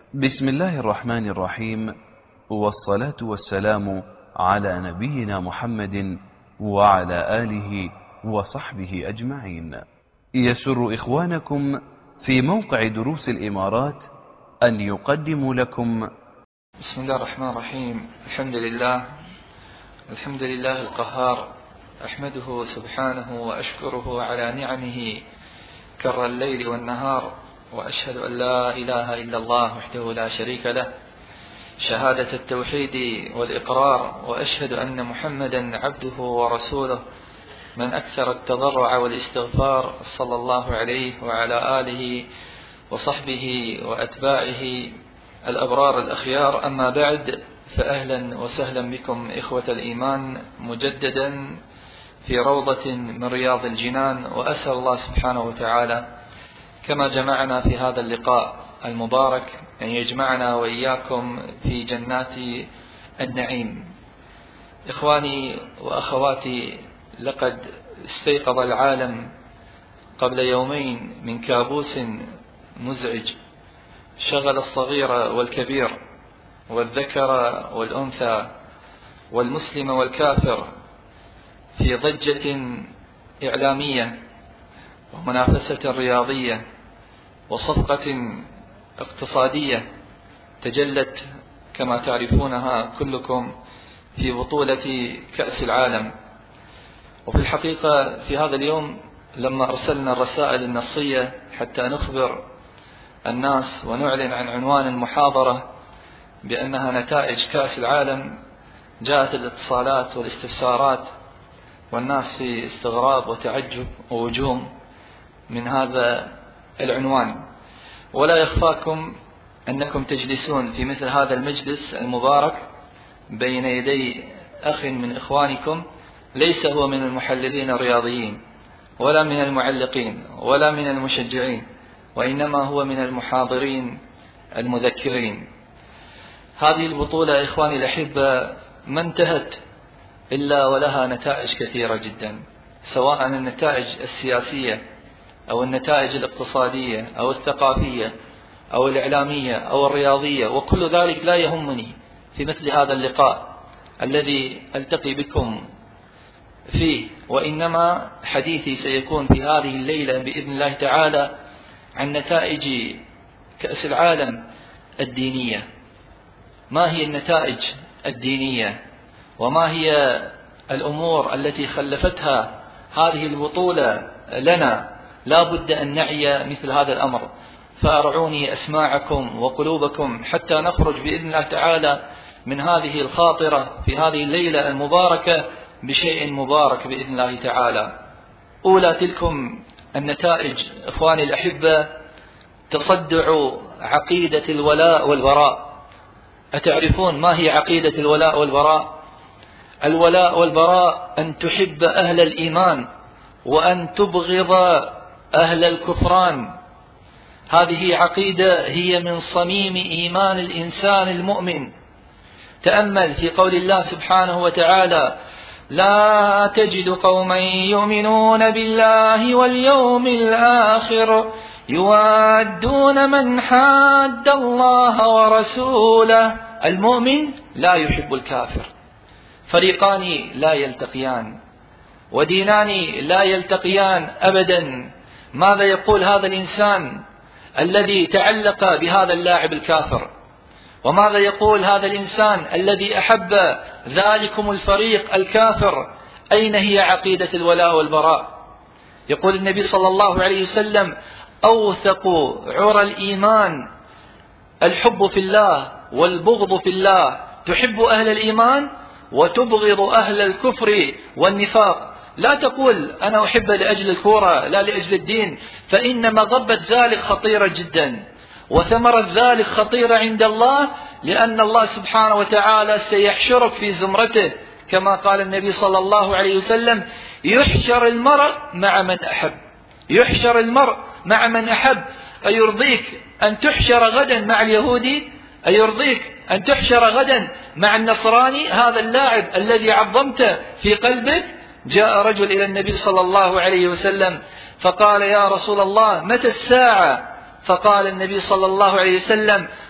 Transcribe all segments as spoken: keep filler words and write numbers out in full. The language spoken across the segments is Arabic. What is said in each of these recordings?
بسم الله الرحمن الرحيم، والصلاة والسلام على نبينا محمد وعلى آله وصحبه أجمعين. يسر إخوانكم في موقع دروس الإمارات أن يقدموا لكم بسم الله الرحمن الرحيم. الحمد لله الحمد لله القهار، أحمده سبحانه وأشكره على نعمه كر الليل والنهار، وأشهد أن لا إله إلا الله وحده لا شريك له شهادة التوحيد والإقرار، وأشهد أن محمدا عبده ورسوله من أكثر التضرع والاستغفار، صلى الله عليه وعلى آله وصحبه وأتباعه الأبرار الأخيار. أما بعد، فأهلا وسهلا بكم إخوة الإيمان مجددا في روضة من رياض الجنان، وأسأل الله سبحانه وتعالى كما جمعنا في هذا اللقاء المبارك أن يجمعنا وإياكم في جنات النعيم. إخواني وأخواتي، لقد استيقظ العالم قبل يومين من كابوس مزعج شغل الصغير والكبير والذكر والأنثى والمسلم والكافر في ضجة إعلامية ومنافسة رياضية وصفقة اقتصادية تجلت كما تعرفونها كلكم في بطولة كأس العالم. وفي الحقيقة في هذا اليوم لما أرسلنا الرسائل النصية حتى نخبر الناس ونعلن عن عنوان المحاضرة بأنها نتائج كأس العالم، جاءت الاتصالات والاستفسارات والناس في استغراب وتعجب ووجوم من هذا العنوان. ولا يخفاكم أنكم تجلسون في مثل هذا المجلس المبارك بين يدي أخ من إخوانكم ليس هو من المحللين الرياضيين ولا من المعلقين ولا من المشجعين، وإنما هو من المحاضرين المذكرين. هذه البطولة إخواني الأحبة ما انتهت إلا ولها نتائج كثيرة جدا، سواء النتائج السياسية أو النتائج الاقتصادية أو الثقافية أو الإعلامية أو الرياضية، وكل ذلك لا يهمني في مثل هذا اللقاء الذي ألتقي بكم فيه، وإنما حديثي سيكون في هذه الليلة بإذن الله تعالى عن نتائج كأس العالم الدينية. ما هي النتائج الدينية وما هي الأمور التي خلفتها هذه البطولة لنا؟ لا بد أن نعي مثل هذا الأمر، فأرعوني أسماعكم وقلوبكم حتى نخرج بإذن الله تعالى من هذه الخاطرة في هذه الليلة المباركة بشيء مبارك بإذن الله تعالى. أولى تلكم النتائج إخواني الأحبة تصدع عقيدة الولاء والبراء. أتعرفون ما هي عقيدة الولاء والبراء؟ الولاء والبراء أن تحب أهل الإيمان وأن تبغض أهل الكفران. هذه عقيدة هي من صميم إيمان الإنسان المؤمن. تأمل في قول الله سبحانه وتعالى: لا تجد قوما يؤمنون بالله واليوم الآخر يوادون من حاد الله ورسوله. المؤمن لا يحب الكافر. فريقان لا يلتقيان ودينان لا يلتقيان أبدا. ماذا يقول هذا الإنسان الذي تعلق بهذا اللاعب الكافر؟ وماذا يقول هذا الإنسان الذي أحب ذلكم الفريق الكافر؟ أين هي عقيدة الولاء والبراء؟ يقول النبي صلى الله عليه وسلم: أوثق عرى الإيمان الحب في الله والبغض في الله. تحب أهل الإيمان وتبغض أهل الكفر والنفاق. لا تقول أنا أحب لأجل الكورة لا لأجل الدين، فإن مغبة ذلك خطيرة جدا، وثمرة ذلك خطيرة عند الله، لأن الله سبحانه وتعالى سيحشرك في زمرته، كما قال النبي صلى الله عليه وسلم: يحشر المرء مع من أحب. يحشر المرء مع من أحب. أيرضيك أن تحشر غدا مع اليهودي؟ أيرضيك أن تحشر غدا مع النصراني، هذا اللاعب الذي عظمته في قلبك؟ جاء رجل إلى النبي صلى الله عليه وسلم فقال: يا رسول الله، متى الساعة؟ فقال النبي صلى الله عليه وسلم: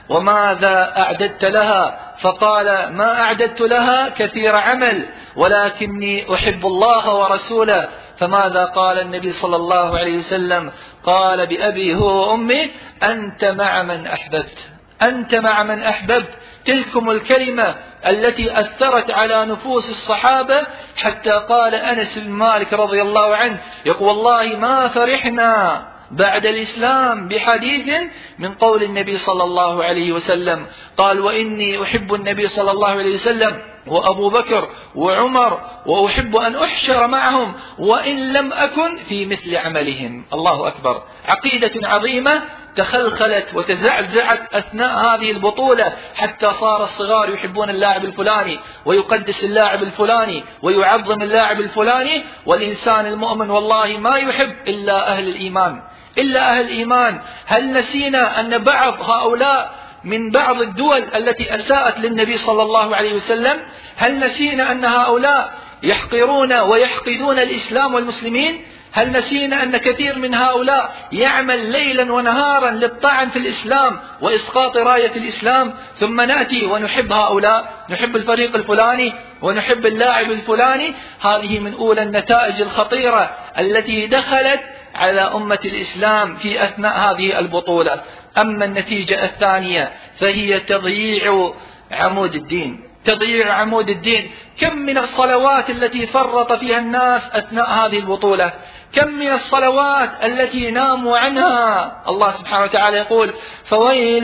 وماذا أعددت لها؟ فقال: ما أعددت لها كثير عمل، ولكني أحب الله ورسوله. فماذا قال النبي صلى الله عليه وسلم؟ قال: بأبي هو وأمي أنت مع من أحببت، أنت مع من أحببت. تلكم الكلمة التي أثرت على نفوس الصحابة، حتى قال أنس بن مالك رضي الله عنه يقول: والله ما فرحنا بعد الإسلام بحديث من قول النبي صلى الله عليه وسلم. قال: وإني أحب النبي صلى الله عليه وسلم وأبو بكر وعمر، وأحب أن أحشر معهم وإن لم أكن في مثل عملهم. الله أكبر. عقيدة عظيمة تخلخلت وتزعزعت أثناء هذه البطولة، حتى صار الصغار يحبون اللاعب الفلاني ويقدس اللاعب الفلاني ويعظم اللاعب الفلاني، والإنسان المؤمن والله ما يحب إلا أهل الإيمان، إلا أهل الإيمان. هل نسينا أن بعض هؤلاء من بعض الدول التي أساءت للنبي صلى الله عليه وسلم، هل نسينا أن هؤلاء يحقرون ويحقدون الإسلام والمسلمين؟ هل نسينا أن كثير من هؤلاء يعمل ليلا ونهارا للطعن في الإسلام وإسقاط راية الإسلام؟ ثم نأتي ونحب هؤلاء، نحب الفريق الفلاني ونحب اللاعب الفلاني. هذه من أولى النتائج الخطيرة التي دخلت على أمة الإسلام في أثناء هذه البطولة. أما النتيجة الثانية فهي تضييع عمود الدين، تضييع عمود الدين. كم من الصلوات التي فرط فيها الناس أثناء هذه البطولة، كم من الصلوات التي ناموا عنها. الله سبحانه وتعالى يقول: فويل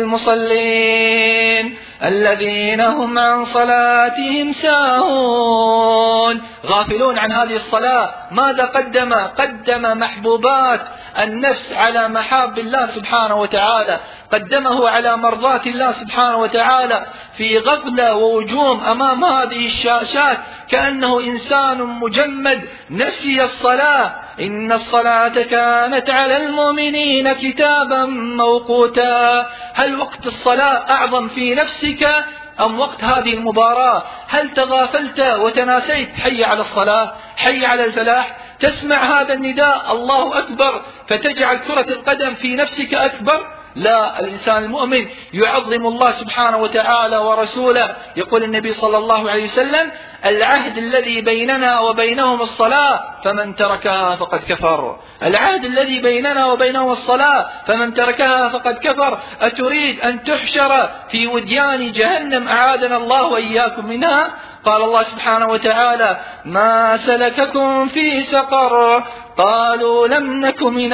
للمصلين الذين هم عن صلاتهم ساهون. غافلون عن هذه الصلاة. ماذا قدم؟ قدم محبوبات النفس على محاب الله سبحانه وتعالى، قدمه على مرضات الله سبحانه وتعالى، في غفلة ووجوم أمام هذه الشاشات، كأنه إنسان مجمد نسي الصلاة. إن الصلاة كانت على المؤمنين كتابا موقوتا. هل وقت الصلاة أعظم في نفسك أم وقت هذه المباراة؟ هل تغافلت وتناسيت حي على الصلاة، حي على الفلاح؟ تسمع هذا النداء الله أكبر فتجعل كرة القدم في نفسك أكبر؟ لا، الإنسان المؤمن يعظم الله سبحانه وتعالى ورسوله. يقول النبي صلى الله عليه وسلم: العهد الذي بيننا وبينهم الصلاة فمن تركها فقد كفر. العهد الذي بيننا وبينهم الصلاة فمن تركها فقد كفر. أتريد أن تحشر في وديان جهنم أعاذنا الله وإياكم منها؟ قال الله سبحانه وتعالى: ما سلككم في سقر؟ قالوا لم نك من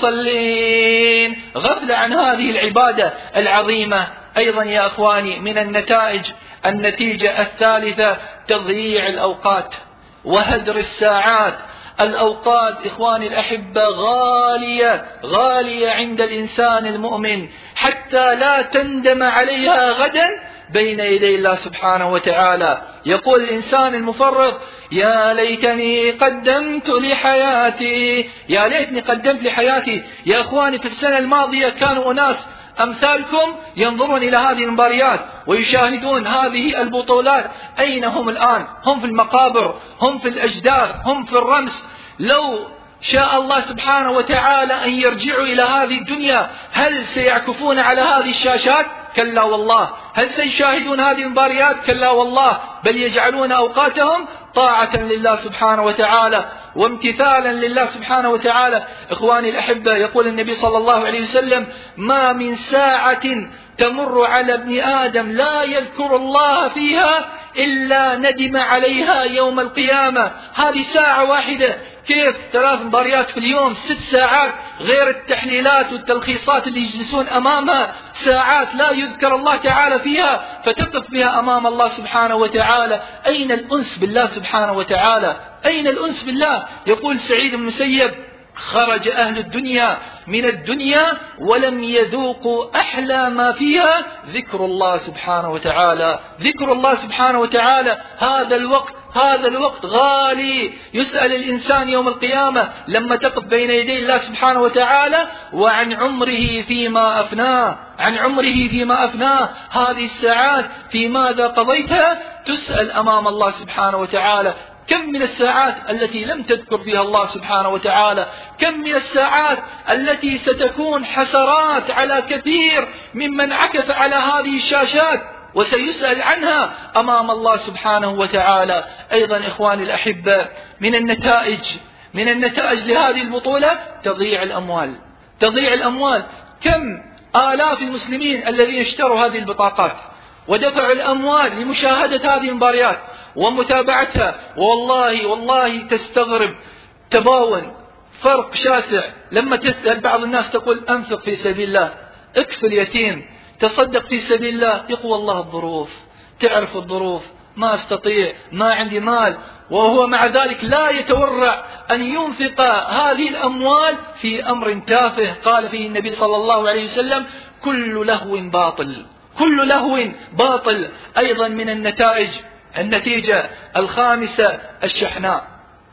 المصلين. غفل عن هذه العبادة العظيمة. أيضا يا أخواني من النتائج، النتيجة الثالثة تضييع الأوقات وهدر الساعات. الأوقات إخواني الأحبة غالية، غالية عند الإنسان المؤمن، حتى لا تندم عليها غدا بين يدي الله سبحانه وتعالى. يقول الإنسان المفرط: يا ليتني قدمت لحياتي، يا ليتني قدمت لحياتي. يا أخواني في السنة الماضية كانوا أناس أمثالكم ينظرون إلى هذه المباريات ويشاهدون هذه البطولات. أين هم الآن؟ هم في المقابر، هم في الأجداث، هم في الرمس. لو شاء الله سبحانه وتعالى أن يرجعوا إلى هذه الدنيا، هل سيعكفون على هذه الشاشات؟ كلا والله. هل سيشاهدون هذه المباريات؟ كلا والله. بل يجعلون أوقاتهم طاعة لله سبحانه وتعالى وامتثالا لله سبحانه وتعالى. إخواني الأحبة، يقول النبي صلى الله عليه وسلم: ما من ساعة تمر على ابن آدم لا يذكر الله فيها إلا ندم عليها يوم القيامة. هذه ساعة واحدة، كيف ثلاث مباريات في اليوم، ست ساعات، غير التحليلات والتلخيصات اللي يجلسون أمامها، ساعات لا يذكر الله تعالى فيها، فتقف بها أمام الله سبحانه وتعالى. أين الأنس بالله سبحانه وتعالى؟ أين الأنس بالله؟ يقول سعيد بن المسيب: خرج أهل الدنيا من الدنيا ولم يذوقوا أحلى ما فيها ذكر الله سبحانه وتعالى. ذكر الله سبحانه وتعالى. هذا الوقت هذا الوقت غالي. يسأل الإنسان يوم القيامة لما تقف بين يدي الله سبحانه وتعالى: وعن عمره فيما أفناه، عن عمره فيما أفناه. هذه الساعات في ماذا قضيتها؟ تسأل أمام الله سبحانه وتعالى. كم من الساعات التي لم تذكر فيها الله سبحانه وتعالى، كم من الساعات التي ستكون حسرات على كثير ممن عكف على هذه الشاشات وسيسأل عنها أمام الله سبحانه وتعالى. أيضا إخواني الأحبة، من النتائج من النتائج لهذه البطولة تضييع الأموال تضييع الأموال كم آلاف المسلمين الذين اشتروا هذه البطاقات ودفعوا الأموال لمشاهدة هذه المباريات ومتابعتها، والله والله تستغرب تباون فرق شاسع. لما تسأل بعض الناس تقول أنفق في سبيل الله، اكفل اليتيم، تصدق في سبيل الله، يقول والله الظروف، تعرف الظروف، ما استطيع، ما عندي مال، وهو مع ذلك لا يتورع أن ينفق هذه الأموال في أمر تافه قال فيه النبي صلى الله عليه وسلم: كل لهو باطل كل لهو باطل. أيضا من النتائج النتيجة الخامسة الشحناء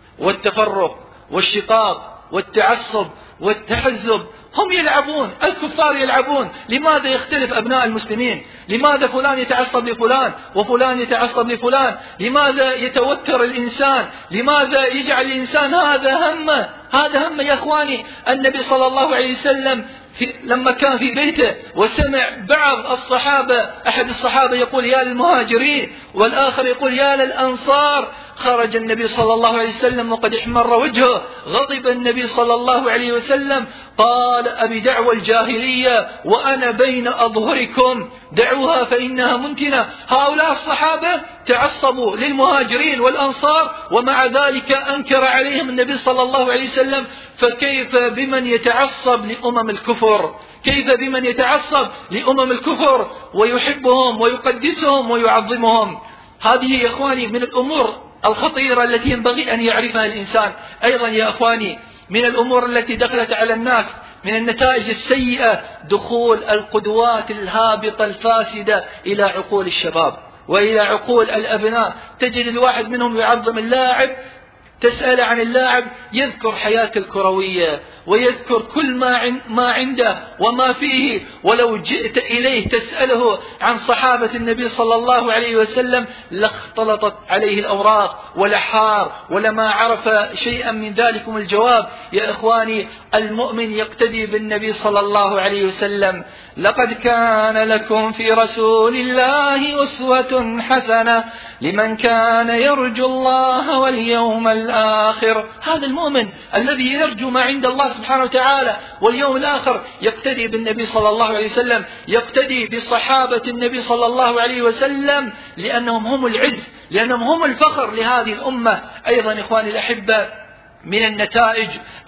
والتفرق والشقاق والتعصب والتحزب. هم يلعبون، الكفار يلعبون. لماذا يختلف أبناء المسلمين؟ لماذا فلان يتعصب لفلان وفلان يتعصب لفلان؟ لماذا يتوتر الإنسان؟ لماذا يجعل الإنسان هذا همه؟ هذا همه يا أخواني. النبي صلى الله عليه وسلم في لما كان في بيته وسمع بعض الصحابة، أحد الصحابة يقول يا للمهاجرين والآخر يقول يا للأنصار، خرج النبي صلى الله عليه وسلم وقد احمر وجهه، غضب النبي صلى الله عليه وسلم، قال: أبي دعوى الجاهلية وأنا بين أظهركم، دعوها فإنها منتنة. هؤلاء الصحابة تعصبوا للمهاجرين والأنصار ومع ذلك أنكر عليهم النبي صلى الله عليه وسلم. فكيف بمن يتعصب لأمم الكفر؟ كيف بمن يتعصب لأمم الكفر ويحبهم ويقدسهم ويعظمهم؟ هذه يا أخواني من الأمور الخطيرة التي ينبغي أن يعرفها الإنسان. أيضا يا أخواني من الأمور التي دخلت على الناس من النتائج السيئة دخول القدوات الهابطة الفاسدة إلى عقول الشباب وإلى عقول الأبناء. تجد الواحد منهم يعظم اللاعب، تسأل عن اللاعب يذكر حياته الكروية ويذكر كل ما ما عنده وما فيه، ولو جئت إليه تسأله عن صحابة النبي صلى الله عليه وسلم لاختلطت عليه الأوراق ولحار ولما عرف شيئا من ذلكم الجواب. يا إخواني، المؤمن يقتدي بالنبي صلى الله عليه وسلم: لقد كان لكم في رسول الله أسوة حسنة لمن كان يرجو الله واليوم الآخر. هذا المؤمن الذي يرجو ما عند الله سبحانه وتعالى واليوم الآخر يقتدي بالنبي صلى الله عليه وسلم، يقتدي بصحابة النبي صلى الله عليه وسلم، لأنهم هم العز، لأنهم هم الفخر لهذه الأمة. أيضا إخواني الأحبة من النتائج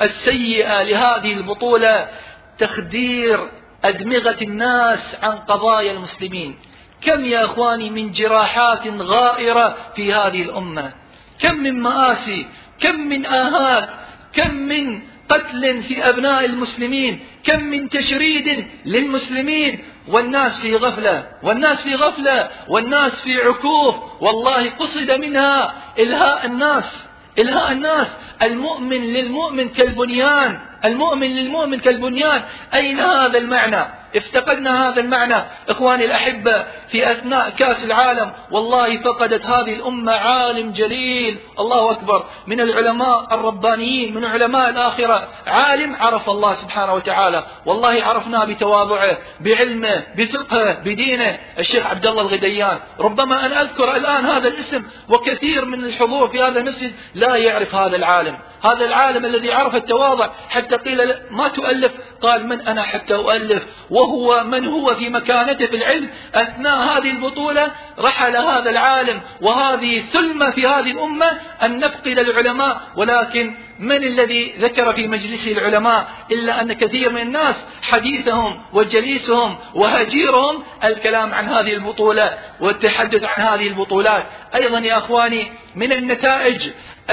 السيئة لهذه البطولة تخدير أدمغة الناس عن قضايا المسلمين. كم يا أخواني من جراحات غائرة في هذه الأمة، كم من مآسي، كم من آهات، كم من قتل في أبناء المسلمين، كم من تشريد للمسلمين، والناس في غفلة والناس في غفلة والناس في عكوف. والله قصد منها إلهاء الناس إلهاء الناس. المؤمن للمؤمن كالبنيان المؤمن للمؤمن كالبنيان. أين هذا المعنى؟ افتقدنا هذا المعنى إخواني الأحبة في أثناء كأس العالم. والله فقدت هذه الأمة عالم جليل، الله أكبر، من العلماء الربانيين، من علماء الآخرة، عالم عرف الله سبحانه وتعالى، والله عرفناه بتواضعه، بعلمه، بفقهه، بدينه، الشيخ عبد الله الغديان. ربما أنا أذكر الآن هذا الاسم وكثير من الحضور في هذا المسجد لا يعرف هذا العالم هذا العالم الذي عرف التواضع. حتى قيل ما تؤلف، قال من أنا حتى أؤلف، وهو من هو في مكانته في العلم. أثناء هذه البطولة رحل هذا العالم، وهذه ثلمة في هذه الأمة أن نفقد العلماء. ولكن من الذي ذكر في مجلسه العلماء إلا أن كثير من الناس حديثهم وجليسهم وهجيرهم الكلام عن هذه البطولة والتحدث عن هذه البطولات. أيضا يا أخواني من النتائج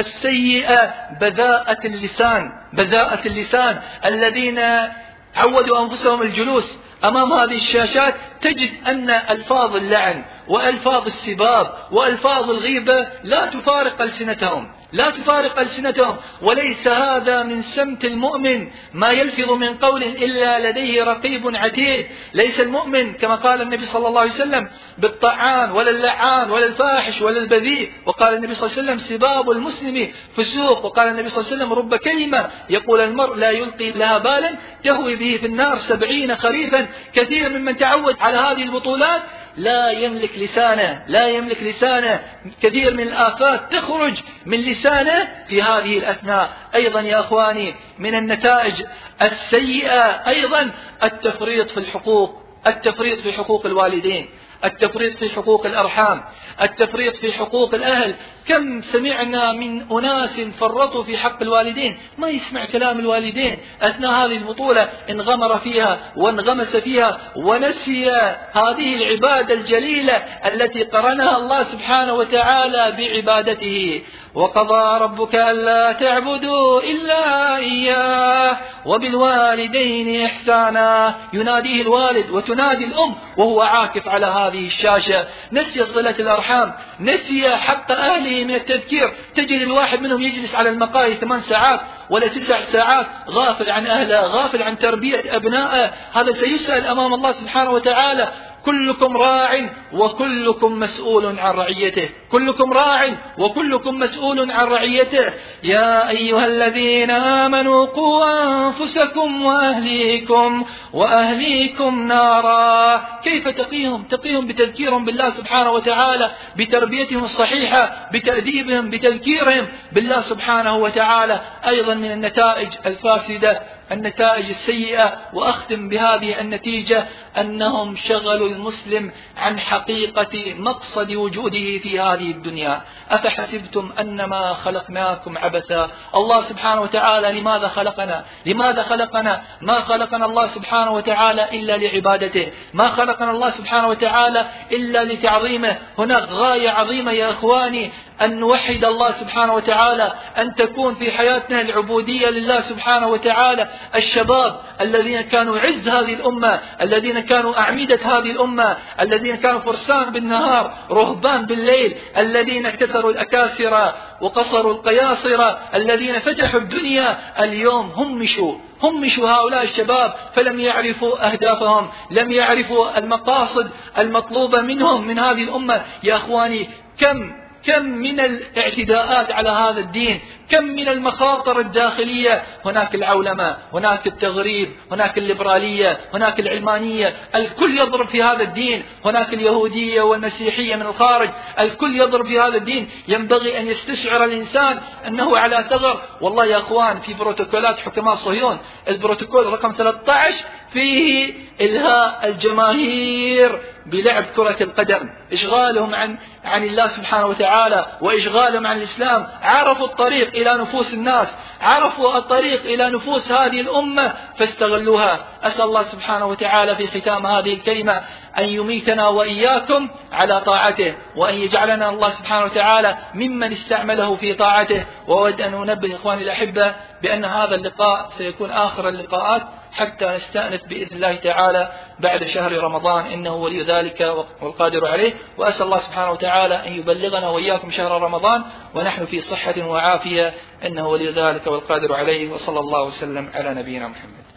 السيئة بذاءة اللسان بذاءة اللسان الذين عودوا أنفسهم الجلوس أمام هذه الشاشات. تجد أن ألفاظ اللعن وألفاظ السباب وألفاظ الغيبة لا تفارق ألسنتهم، لا تفارق ألسنتهم. وليس هذا من سمت المؤمن، ما يلفظ من قول إلا لديه رقيب عتيد. ليس المؤمن كما قال النبي صلى الله عليه وسلم بالطعان ولا اللعان ولا الفاحش ولا البذيء. وقال النبي صلى الله عليه وسلم سباب المسلم فسوق. وقال النبي صلى الله عليه وسلم رب كلمة يقول المرء لا يلقي لها بالا تهوي به في النار سبعين خريفا. كثير ممن تعود على هذه البطولات لا يملك لسانه، لا يملك لسانه. كثير من الآفات تخرج من لسانه في هذه الأثناء. أيضا يا أخواني من النتائج السيئة أيضا التفريط في الحقوق، التفريط في حقوق الوالدين، التفريط في حقوق الأرحام، التفريط في حقوق الأهل. كم سمعنا من أناس فرطوا في حق الوالدين، ما يسمع كلام الوالدين أثناء هذه البطولة، انغمر فيها وانغمس فيها ونسي هذه العبادة الجليلة التي قرنها الله سبحانه وتعالى بعبادته. وقضى ربك ألا تعبدوا إلا إياه وبالوالدين إحسانا. يناديه الوالد وتنادي الأم وهو عاكف على هذه الشاشة. نسي صلة الأرحام، نسي حق أهله من التذكير. تجد الواحد منهم يجلس على المقاهي ثمان ساعات ولا تسع ساعات غافل عن أهله، غافل عن تربية أبنائه. هذا سيسأل أمام الله سبحانه وتعالى. كلكم راع وكلكم مسؤول عن رعيته، كلكم راع وكلكم مسؤول عن رعيته. يا أيها الذين آمنوا قوا أنفسكم وأهليكم وأهليكم نارا. كيف تقيهم؟ تقيهم بتذكيرهم بالله سبحانه وتعالى، بتربيتهم الصحيحة، بتأديبهم، بتذكيرهم بالله سبحانه وتعالى. أيضا من النتائج الفاسدة النتائج السيئة، وأختم بهذه النتيجة، أنهم شغلوا المسلم عن حقيقة مقصد وجوده في هذه الدنيا. أفحسبتم أنما خلقناكم عبثا. الله سبحانه وتعالى لماذا خلقنا؟ لماذا خلقنا؟ ما خلقنا الله سبحانه وتعالى إلا لعبادته، ما خلقنا الله سبحانه وتعالى إلا لتعظيمه. هناك غاية عظيمة يا إخواني، أن نوحد الله سبحانه وتعالى، أن تكون في حياتنا العبودية لله سبحانه وتعالى. الشباب الذين كانوا عز هذه الأمة، الذين كانوا أعمدة هذه الأمة، الذين كانوا فرسان بالنهار رهبان بالليل، الذين كسروا الأكاسر وقصروا القياصر، الذين فتحوا الدنيا، اليوم همشوا همشوا هؤلاء الشباب فلم يعرفوا أهدافهم، لم يعرفوا المقاصد المطلوبة منهم من هذه الأمة. يا أخواني كم كم من الاعتداءات على هذا الدين، كم من المخاطر الداخلية. هناك العولمة، هناك التغريب، هناك الليبرالية، هناك العلمانية، الكل يضرب في هذا الدين. هناك اليهودية والمسيحية من الخارج، الكل يضرب في هذا الدين. ينبغي أن يستشعر الإنسان أنه على ثغر. والله يا أخوان في بروتوكولات حكماء صهيون، البروتوكول رقم ثلاثة عشر فيه إلهاء الجماهير بلعب كرة القدم، إشغالهم عن عن الله سبحانه وتعالى وإشغالهم عن الإسلام. عرفوا الطريق إلى نفوس الناس، عرفوا الطريق إلى نفوس هذه الأمة فاستغلوها. أسأل الله سبحانه وتعالى في ختام هذه الكلمة أن يميتنا وإياكم على طاعته، وأن يجعلنا الله سبحانه وتعالى ممن استعمله في طاعته. وأود أن أنبه إخواني الأحبة بأن هذا اللقاء سيكون آخر اللقاءات حتى نستأنف بإذن الله تعالى بعد شهر رمضان، إنه ولي ذلك والقادر عليه. وأسأل الله سبحانه وتعالى أن يبلغنا وإياكم شهر رمضان ونحن في صحة وعافية، إنه ولي ذلك والقادر عليه. وصلى الله وسلم على نبينا محمد.